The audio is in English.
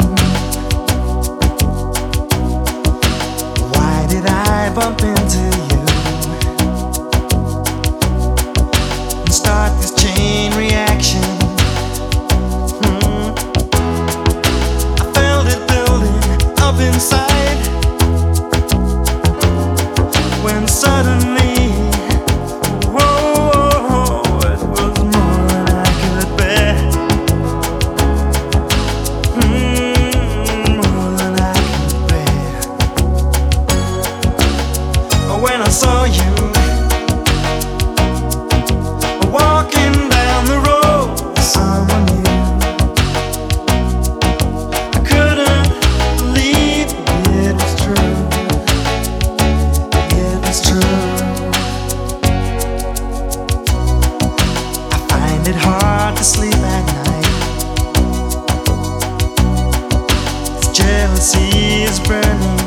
Why did I bump into you and start this chain reaction? I felt it building up inside when suddenly, whoa, it was more than I could bear. More than I could bear. When I saw you walking down the road with someone new, I couldn't believe it was true. It was true. I find it hard to sleep at night. This jealousy is burning